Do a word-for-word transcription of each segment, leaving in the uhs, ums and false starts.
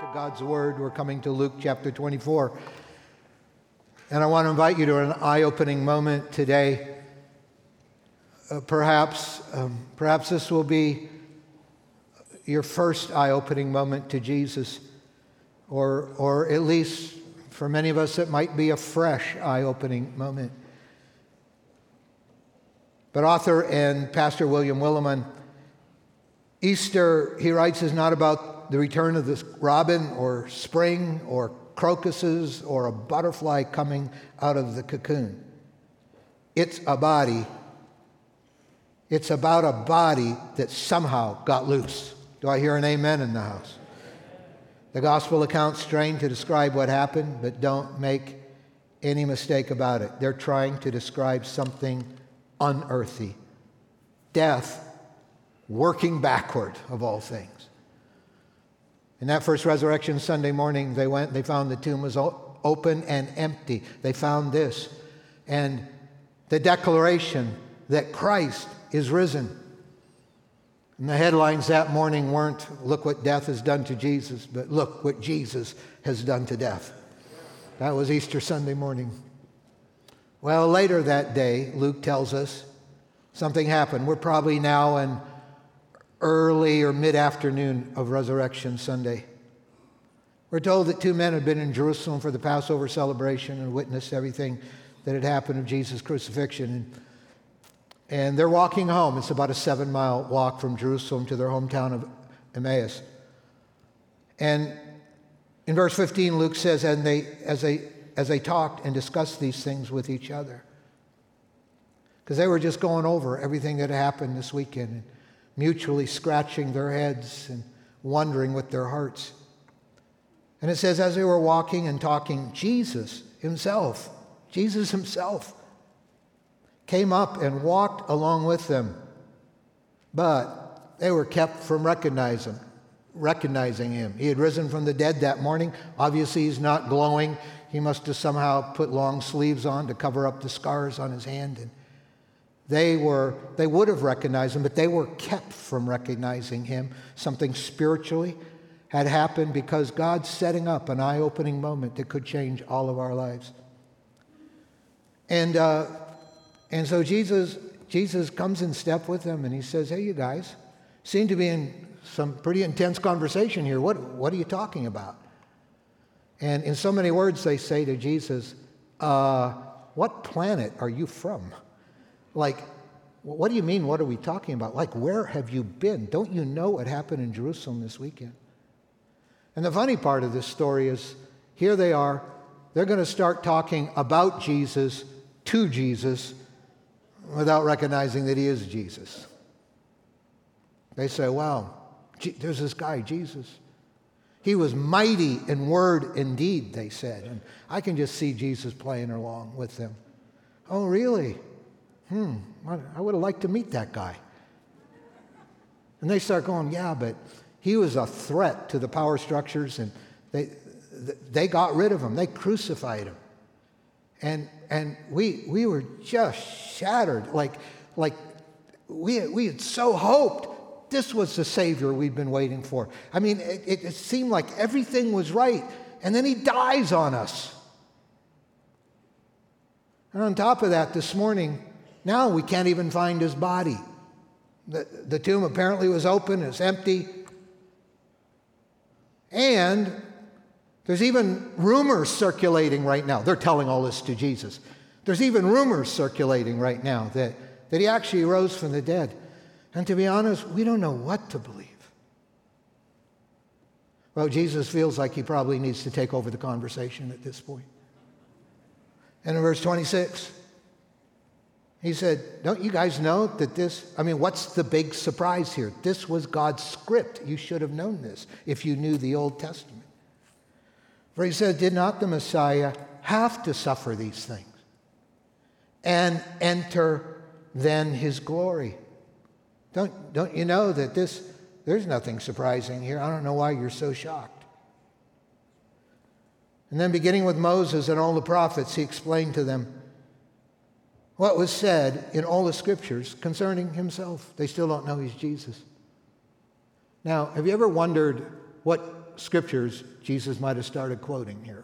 God's Word. We're coming to Luke chapter twenty-four. And I want to invite you to an eye-opening moment today. Uh, perhaps, um, perhaps this will be your first eye-opening moment to Jesus, or, or at least for many of us it might be a fresh eye-opening moment. But author and pastor William Willimon, Easter, he writes, is not about the return of the robin or spring or crocuses or a butterfly coming out of the cocoon. It's a body. It's about a body that somehow got loose. Do I hear an amen in the house? The gospel accounts strain to describe what happened, but don't make any mistake about it. They're trying to describe something unearthly. Death working backward, of all things. In that first resurrection Sunday morning, they went, they found the tomb was open and empty. They found this, and the declaration that Christ is risen. And the headlines that morning weren't, "Look what death has done to Jesus," but "Look what Jesus has done to death." That was Easter Sunday morning. Well, later that day, Luke tells us something happened. We're probably now in early or mid-afternoon of Resurrection Sunday. We're told that two men had been in Jerusalem for the Passover celebration and witnessed everything that had happened of Jesus' crucifixion. And, and they're walking home. It's about a seven-mile walk from Jerusalem to their hometown of Emmaus. And in verse fifteen, Luke says, and they, as they, as they talked and discussed these things with each other, because they were just going over everything that had happened this weekend, mutually scratching their heads and wondering with their hearts. And it says, as they were walking and talking, Jesus himself, Jesus himself came up and walked along with them. But they were kept from recognizing, recognizing him. He had risen from the dead that morning. Obviously, he's not glowing. He must have somehow put long sleeves on to cover up the scars on his hand. And They were, they would have recognized him, but they were kept from recognizing him. Something spiritually had happened because God's setting up an eye-opening moment that could change all of our lives. And uh, and so Jesus, Jesus comes in step with them, and he says, "Hey, you guys, seem to be in some pretty intense conversation here. What, what are you talking about?" And in so many words, they say to Jesus, uh, "What planet are you from?" Like, what do you mean, what are we talking about? Like, where have you been? Don't you know what happened in Jerusalem this weekend? And the funny part of this story is, here they are, they're going to start talking about Jesus to Jesus without recognizing that he is Jesus. They say, wow, there's this guy, Jesus. He was mighty in word and deed, they said. And I can just see Jesus playing along with them. Oh, really? Hmm, I would have liked to meet that guy. And they start going, yeah, but he was a threat to the power structures, and they they got rid of him. They crucified him. And and we we were just shattered. Like like we we had so hoped this was the Savior we'd been waiting for. I mean, it, it seemed like everything was right, and then he dies on us. And on top of that, this morning, now we can't even find his body. The, the tomb apparently was open, it's empty. And there's even rumors circulating right now. They're telling all this to Jesus. There's even rumors circulating right now that, that he actually rose from the dead. And to be honest, we don't know what to believe. Well, Jesus feels like he probably needs to take over the conversation at this point. And in verse twenty-six, he said, don't you guys know that this, I mean, what's the big surprise here? This was God's script. You should have known this if you knew the Old Testament. For he said, did not the Messiah have to suffer these things and enter then his glory? Don't, don't you know that this, there's nothing surprising here. I don't know why you're so shocked. And then beginning with Moses and all the prophets, he explained to them what was said in all the scriptures concerning himself. They still don't know he's Jesus. Now, have you ever wondered what scriptures Jesus might have started quoting here?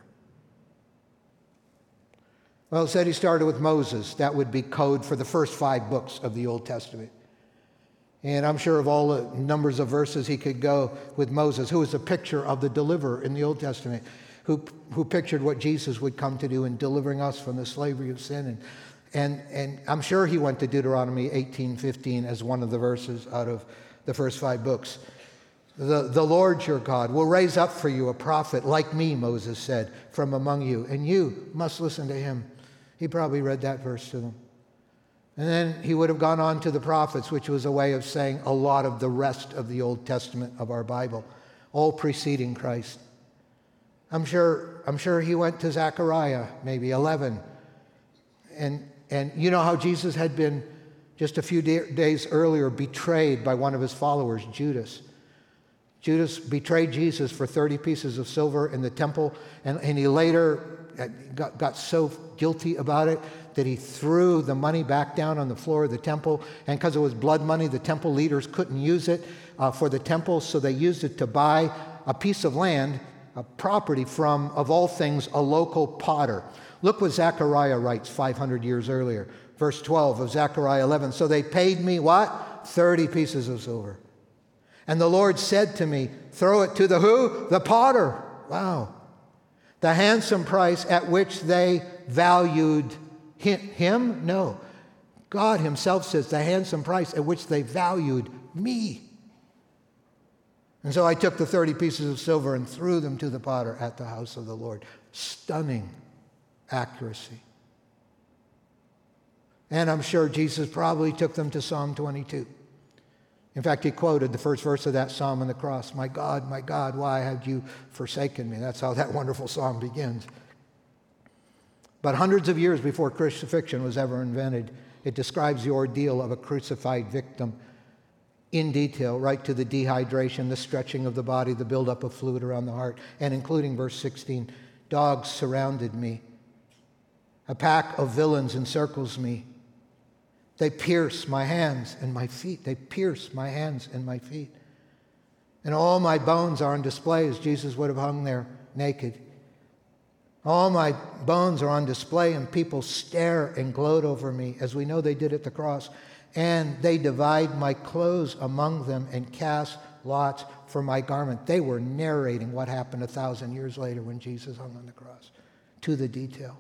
Well, it said he started with Moses. That would be code for the first five books of the Old Testament. And I'm sure of all the numbers of verses he could go with Moses, who was a picture of the deliverer in the Old Testament, who, who pictured what Jesus would come to do in delivering us from the slavery of sin. And, and, and I'm sure he went to Deuteronomy eighteen fifteen as one of the verses out of the first five books. The, the Lord your God will raise up for you a prophet like me, Moses said, from among you, and you must listen to him. He probably read that verse to them. And then he would have gone on to the prophets, which was a way of saying a lot of the rest of the Old Testament of our Bible, all preceding Christ. I'm sure, I'm sure he went to Zechariah, maybe eleven. And, and you know how Jesus had been just a few da- days earlier betrayed by one of his followers, Judas. Judas betrayed Jesus for thirty pieces of silver in the temple, and, and he later got, got so guilty about it that he threw the money back down on the floor of the temple. And because it was blood money, the temple leaders couldn't use it uh, for the temple, so they used it to buy a piece of land, a property from, of all things, a local potter. Look what Zechariah writes five hundred years earlier, verse twelve of Zechariah eleven. So they paid me what? thirty pieces of silver. And the Lord said to me, throw it to the who? The potter. Wow. The handsome price at which they valued him? him? No. God himself says the handsome price at which they valued me. And so I took the thirty pieces of silver and threw them to the potter at the house of the Lord. Stunning accuracy. And I'm sure Jesus probably took them to Psalm twenty-two. In fact, he quoted the first verse of that psalm on the cross. My God, my God, why have you forsaken me? That's how that wonderful psalm begins. But hundreds of years before crucifixion was ever invented, it describes the ordeal of a crucified victim in detail, right to the dehydration, the stretching of the body, the buildup of fluid around the heart, and including verse sixteen, dogs surrounded me. A pack of villains encircles me. They pierce my hands and my feet. They pierce my hands and my feet. And all my bones are on display as Jesus would have hung there naked. All my bones are on display and people stare and gloat over me as we know they did at the cross. And they divide my clothes among them and cast lots for my garment. They were narrating what happened a thousand years later when Jesus hung on the cross to the detail.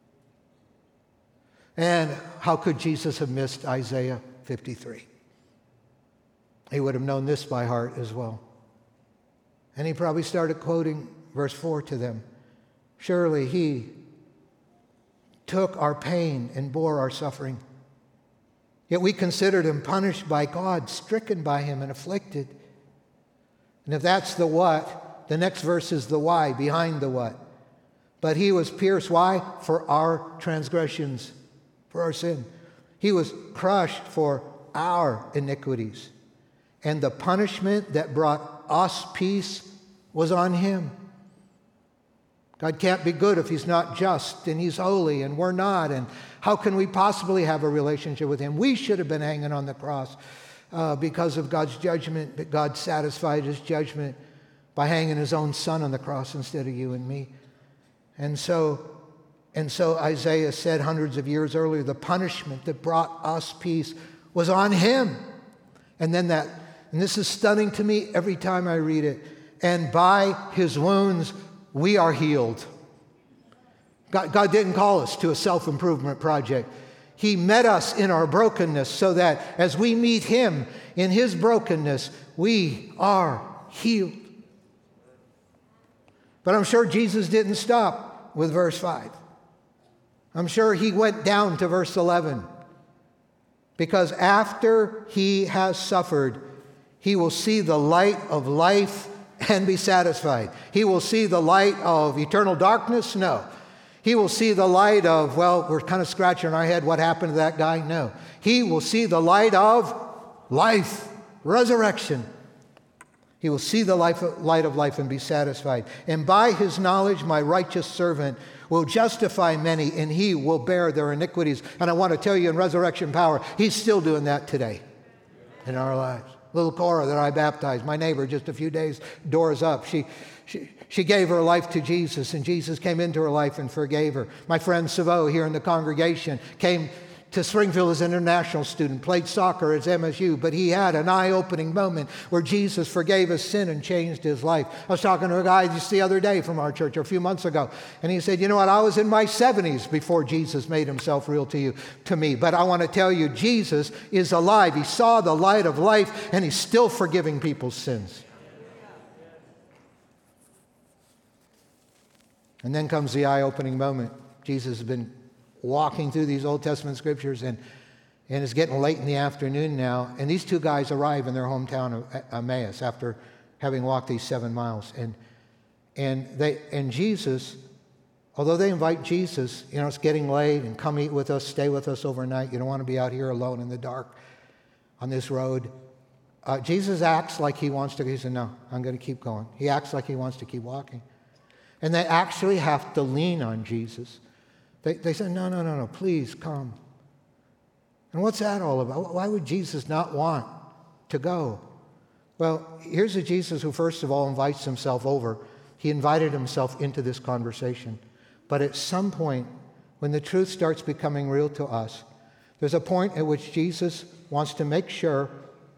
And how could Jesus have missed Isaiah fifty-three? He would have known this by heart as well. And he probably started quoting verse four to them. Surely he took our pain and bore our suffering. Yet we considered him punished by God, stricken by him and afflicted. And if that's the what, the next verse is the why, behind the what. But he was pierced, why? For our transgressions. For our sin. He was crushed for our iniquities. And the punishment that brought us peace was on him. God can't be good if he's not just, and he's holy, and we're not. And how can we possibly have a relationship with him? We should have been hanging on the cross uh, because of God's judgment, but God satisfied his judgment by hanging his own son on the cross instead of you and me. And so And so Isaiah said hundreds of years earlier, the punishment that brought us peace was on him. And then that, and this is stunning to me every time I read it, and by his wounds we are healed. God, God didn't call us to a self-improvement project. He met us in our brokenness so that as we meet him in his brokenness, we are healed. But I'm sure Jesus didn't stop with verse five. I'm sure he went down to verse eleven. Because after he has suffered, he will see the light of life and be satisfied. He will see the light of eternal darkness? No. He will see the light of, well, we're kind of scratching our head, what happened to that guy? No. He will see the light of life, resurrection. He will see the life, light of life and be satisfied. And by his knowledge, my righteous servant will justify many, and he will bear their iniquities. And I want to tell you, in resurrection power, he's still doing that today in our lives. Little Cora that I baptized, my neighbor just a few days, doors up. She, she, she gave her life to Jesus, and Jesus came into her life and forgave her. My friend Savo here in the congregation came to Springfield as an international student, played soccer at M S U, but he had an eye-opening moment where Jesus forgave his sin and changed his life. I was talking to a guy just the other day from our church, or a few months ago, and he said, you know what, I was in my seventies before Jesus made himself real to you, to me. But I want to tell you, Jesus is alive. He saw the light of life, and he's still forgiving people's sins. And then comes the eye-opening moment. Jesus has been walking through these Old Testament scriptures, and, and it's getting late in the afternoon now, and these two guys arrive in their hometown of Emmaus after having walked these seven miles. And and they and Jesus, although they invite Jesus, you know, it's getting late, and come eat with us, stay with us overnight. You don't want to be out here alone in the dark on this road. Uh, Jesus acts like he wants to. He said, no, I'm going to keep going. He acts like he wants to keep walking. And they actually have to lean on Jesus. They, they said, no, no, no, no, please come. And what's that all about? Why would Jesus not want to go? Well, here's a Jesus who, first of all, invites himself over. He invited himself into this conversation. But at some point, when the truth starts becoming real to us, there's a point at which Jesus wants to make sure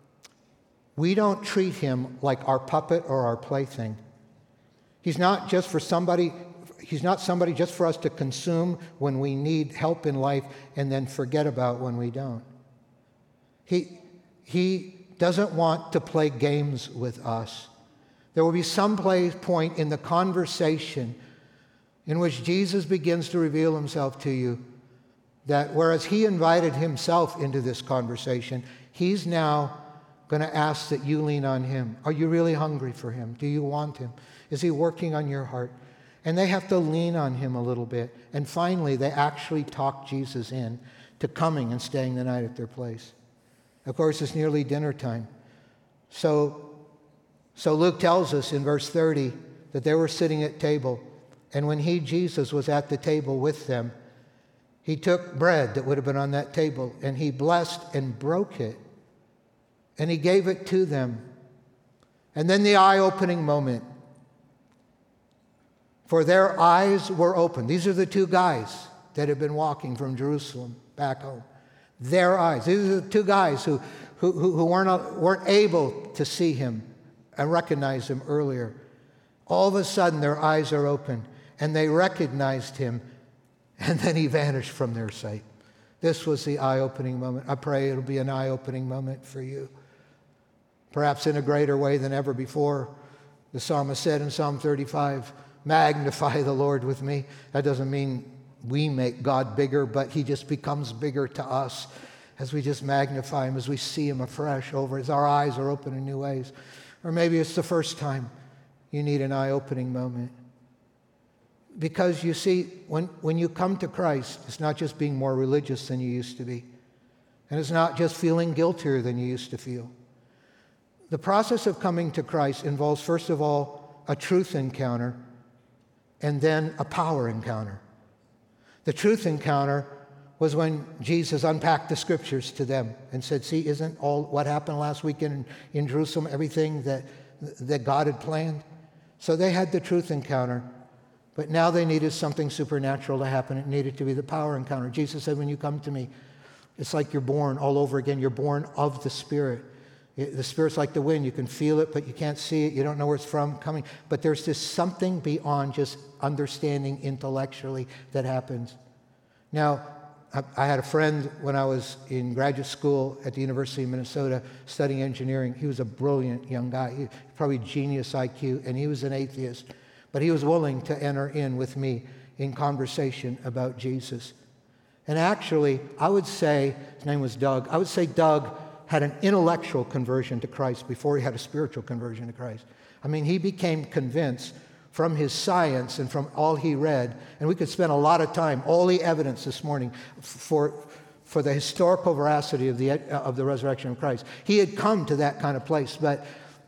we don't treat him like our puppet or our plaything. He's not just for somebody... He's not somebody just for us to consume when we need help in life and then forget about when we don't. He, he doesn't want to play games with us. There will be some place, point in the conversation in which Jesus begins to reveal himself to you that whereas he invited himself into this conversation, he's now going to ask that you lean on him. Are you really hungry for him? Do you want him? Is he working on your heart? And they have to lean on him a little bit. And finally, they actually talk Jesus in to coming and staying the night at their place. Of course, it's nearly dinner time. So, so Luke tells us in verse thirty that they were sitting at table. And when he, Jesus, was at the table with them, he took bread that would have been on that table, and he blessed and broke it. And he gave it to them. And then the eye-opening moment. For their eyes were open. These are the two guys that had been walking from Jerusalem back home. Their eyes. These are the two guys who, who, who weren't, weren't able to see him and recognize him earlier. All of a sudden, their eyes are open, and they recognized him, and then he vanished from their sight. This was the eye-opening moment. I pray it'll be an eye-opening moment for you. Perhaps in a greater way than ever before. The psalmist said in Psalm thirty-five, magnify the Lord with me. That doesn't mean we make God bigger, but he just becomes bigger to us as we just magnify him, as we see him afresh over, as our eyes are open in new ways. Or maybe it's the first time you need an eye-opening moment. Because you see, when, when you come to Christ, it's not just being more religious than you used to be. And it's not just feeling guiltier than you used to feel. The process of coming to Christ involves, first of all, a truth encounter, and then a power encounter. The truth encounter was when Jesus unpacked the scriptures to them and said, see, isn't all what happened last week in, in Jerusalem everything that, that God had planned? So they had the truth encounter, but now they needed something supernatural to happen. It needed to be the power encounter. Jesus said, when you come to me, it's like you're born all over again. You're born of the Spirit. The Spirit's like the wind. You can feel it, but you can't see it. You don't know where it's from coming. But there's just something beyond just understanding intellectually that happens. Now, I had a friend when I was in graduate school at the University of Minnesota studying engineering. He was a brilliant young guy, he, probably genius I Q, and he was an atheist. But he was willing to enter in with me in conversation about Jesus. And actually, I would say, his name was Doug, I would say Doug had an intellectual conversion to Christ before he had a spiritual conversion to Christ. I mean, he became convinced from his science and from all he read, and we could spend a lot of time, all the evidence this morning for, for the historical veracity of the, of the resurrection of Christ. He had come to that kind of place, but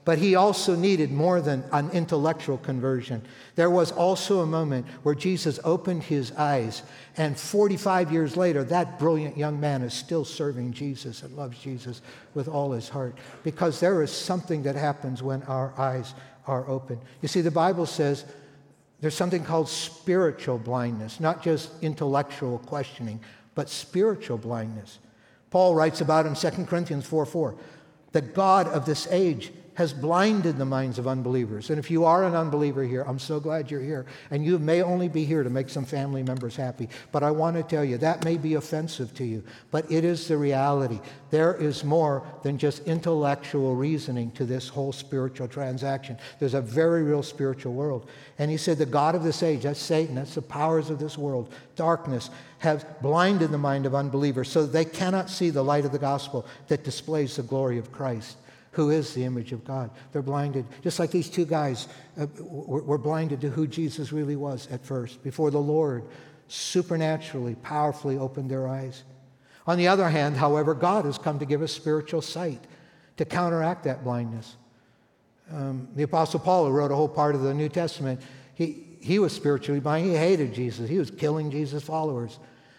But he also needed more than an intellectual conversion. There was also a moment where Jesus opened his eyes, and forty-five years later, that brilliant young man is still serving Jesus and loves Jesus with all his heart, because there is something that happens when our eyes are open. You see, the Bible says there's something called spiritual blindness, not just intellectual questioning, but spiritual blindness. Paul writes about in Second Corinthians four four, the God of this age has blinded the minds of unbelievers. And if you are an unbeliever here, I'm so glad you're here. And you may only be here to make some family members happy. But I want to tell you, that may be offensive to you, but it is the reality. There is more than just intellectual reasoning to this whole spiritual transaction. There's a very real spiritual world. And he said, the God of this age, that's Satan, that's the powers of this world, darkness, have blinded the mind of unbelievers so that they cannot see the light of the gospel that displays the glory of Christ, who is the image of God. They're blinded, just like these two guys uh, were, were blinded to who Jesus really was at first, before the Lord supernaturally, powerfully opened their eyes. On the other hand, however, God has come to give us spiritual sight to counteract that blindness. Um, the Apostle Paul, who wrote a whole part of the New Testament, he, he was spiritually blind. He hated Jesus. He was killing Jesus' followers.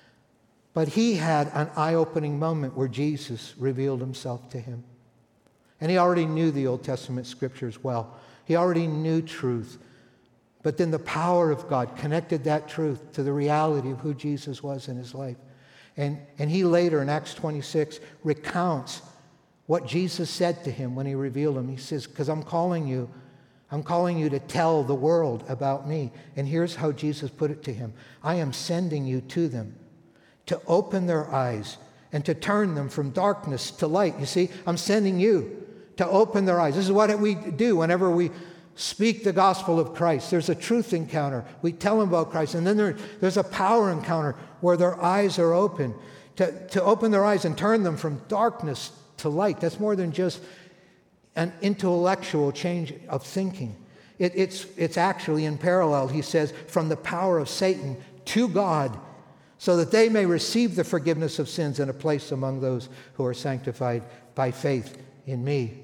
But he had an eye-opening moment where Jesus revealed himself to him. And he already knew the Old Testament scriptures well. He already knew truth. But then the power of God connected that truth to the reality of who Jesus was in his life. And, and he later in Acts twenty-six recounts what Jesus said to him when he revealed him. He says, because I'm calling you, I'm calling you to tell the world about me. And here's how Jesus put it to him. I am sending you to them to open their eyes and to turn them from darkness to light. You see, I'm sending you to open their eyes. This is what we do whenever we speak the gospel of Christ. There's a truth encounter. We tell them about Christ. And then there, there's a power encounter where their eyes are open. To, to open their eyes and turn them from darkness to light. That's more than just an intellectual change of thinking. It, it's, it's actually in parallel, he says, from the power of Satan to God, so that they may receive the forgiveness of sins and a place among those who are sanctified by faith in me.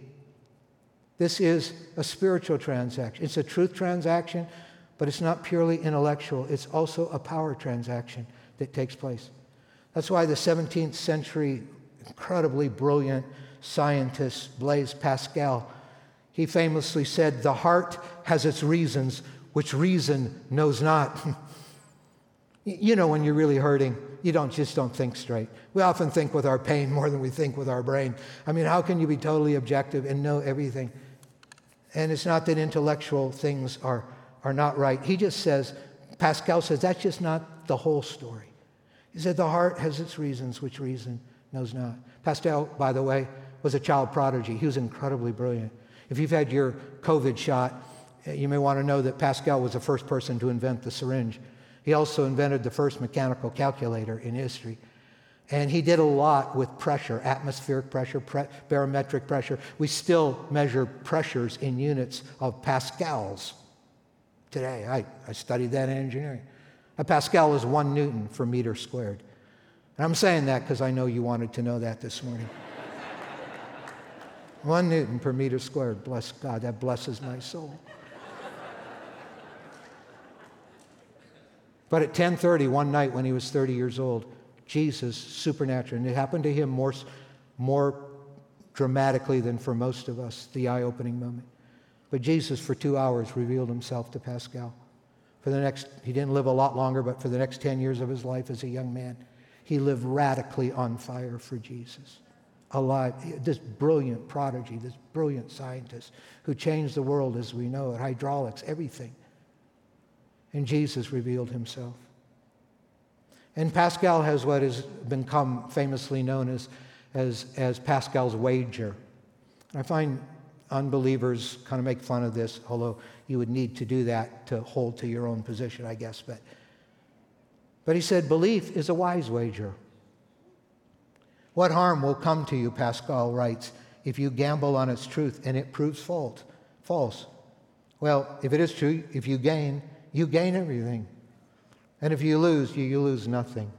This is a spiritual transaction. It's a truth transaction, but it's not purely intellectual. It's also a power transaction that takes place. That's why the seventeenth century incredibly brilliant scientist Blaise Pascal, he famously said, the heart has its reasons which reason knows not. You know, when you're really hurting, you don't just don't think straight. We often think with our pain more than we think with our brain. I mean, how can you be totally objective and know everything? And it's not that intellectual things are, are not right. He just says, Pascal says, that's just not the whole story. He said, the heart has its reasons, which reason knows not. Pascal, by the way, was a child prodigy. He was incredibly brilliant. If you've had your COVID shot, you may want to know that Pascal was the first person to invent the syringe. He also invented the first mechanical calculator in history. And he did a lot with pressure, atmospheric pressure, pre- barometric pressure. We still measure pressures in units of pascals today. I, I studied that in engineering. A pascal is one Newton per meter squared. And I'm saying that because I know you wanted to know that this morning. One Newton per meter squared. Bless God, that blesses my soul. But at ten thirty one night when he was thirty years old, Jesus, supernatural, and it happened to him more, more dramatically than for most of us, the eye-opening moment. But Jesus, for two hours, revealed himself to Pascal. For the next, he didn't live a lot longer, but for the next ten years of his life as a young man, he lived radically on fire for Jesus. Alive, this brilliant prodigy, this brilliant scientist who changed the world as we know it, hydraulics, everything. And Jesus revealed himself. And Pascal has what has become famously known as, as, as Pascal's wager. I find unbelievers kind of make fun of this, although you would need to do that to hold to your own position, I guess. But, but he said, belief is a wise wager. What harm will come to you, Pascal writes, if you gamble on its truth and it proves false? False. Well, if it is true, if you gain, you gain everything. And if you lose, you, you lose nothing.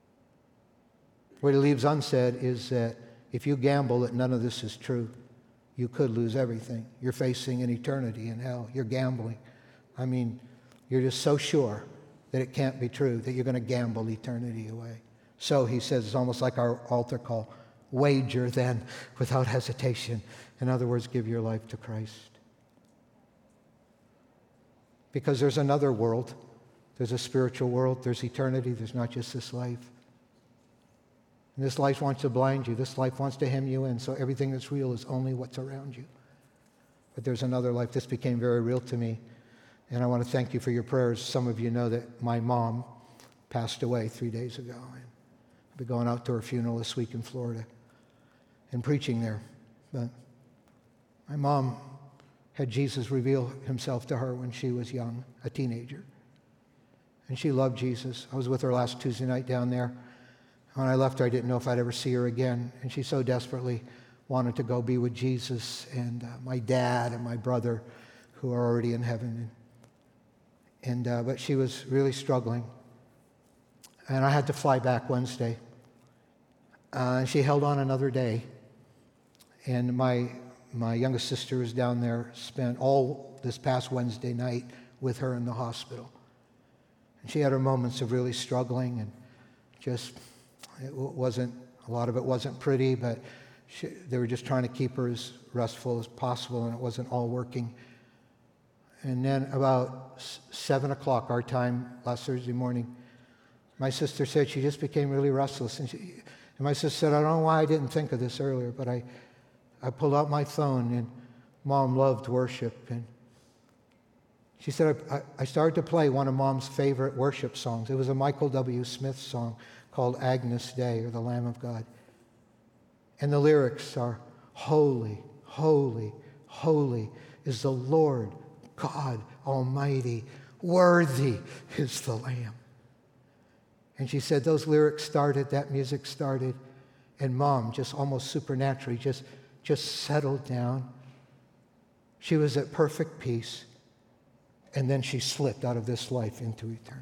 What he leaves unsaid is that if you gamble that none of this is true, you could lose everything. You're facing an eternity in hell. You're gambling. I mean, you're just so sure that it can't be true that you're going to gamble eternity away. So he says, it's almost like our altar call, wager then without hesitation. In other words, give your life to Christ. Because there's another world. There's a spiritual world. There's eternity. There's not just this life. And this life wants to blind you. This life wants to hem you in, so everything that's real is only what's around you. But there's another life. This became very real to me. And I want to thank you for your prayers. Some of you know that my mom passed away three days ago. And I'll be going out to her funeral this week in Florida and preaching there. But my mom had Jesus reveal himself to her when she was young, a teenager. And she loved Jesus. I was with her last Tuesday night down there. When I left her, I didn't know if I'd ever see her again. And she so desperately wanted to go be with Jesus and uh, my dad and my brother who are already in heaven. And, and uh, but she was really struggling. And I had to fly back Wednesday. Uh, and she held on another day. And my my youngest sister was down there, spent all this past Wednesday night with her in the hospital. And she had her moments of really struggling, and just, it wasn't, a lot of it wasn't pretty, but she, they were just trying to keep her as restful as possible, and it wasn't all working. And then about seven o'clock our time last Thursday morning, my sister said she just became really restless. And, she, and my sister said, I don't know why I didn't think of this earlier, but I, I pulled out my phone, and Mom loved worship. And she said, I, I started to play one of Mom's favorite worship songs. It was a Michael W. Smith song called Agnus Dei, or the Lamb of God. And the lyrics are, holy, holy, holy is the Lord God Almighty. Worthy is the Lamb. And she said those lyrics started, that music started, and Mom just almost supernaturally just, just settled down. She was at perfect peace, and then she slipped out of this life into eternity.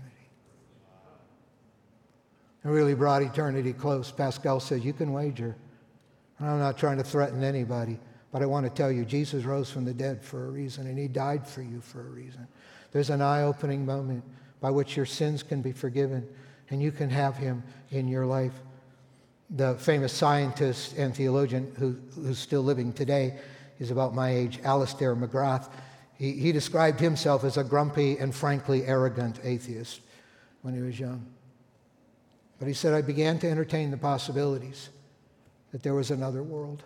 It really brought eternity close. Pascal said, you can wager. I'm not trying to threaten anybody, but I want to tell you, Jesus rose from the dead for a reason, and he died for you for a reason. There's an eye-opening moment by which your sins can be forgiven, and you can have him in your life. The famous scientist and theologian who, who's still living today, he's about my age, Alistair McGrath. He, he described himself as a grumpy and frankly arrogant atheist when he was young. But he said, I began to entertain the possibilities that there was another world.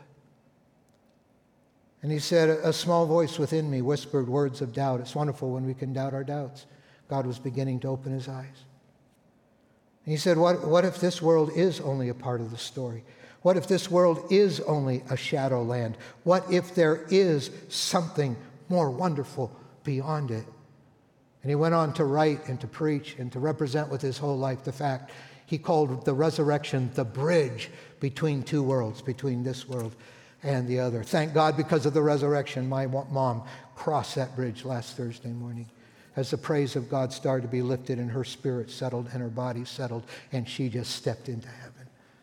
And he said, a small voice within me whispered words of doubt. It's wonderful when we can doubt our doubts. God was beginning to open his eyes. And he said, what, what if this world is only a part of the story? What if this world is only a shadow land? What if there is something more wonderful beyond it? And he went on to write and to preach and to represent with his whole life the fact he called the resurrection the bridge between two worlds, between this world and the other. Thank God, because of the resurrection, my mom crossed that bridge last Thursday morning as the praise of God started to be lifted and her spirit settled and her body settled, and she just stepped into heaven.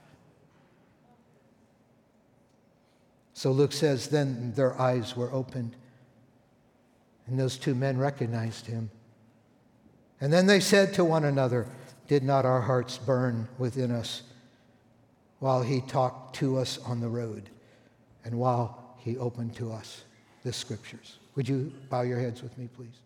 So Luke says, then their eyes were opened, and those two men recognized him. And then they said to one another, did not our hearts burn within us while he talked to us on the road and while he opened to us the scriptures? Would you bow your heads with me, please?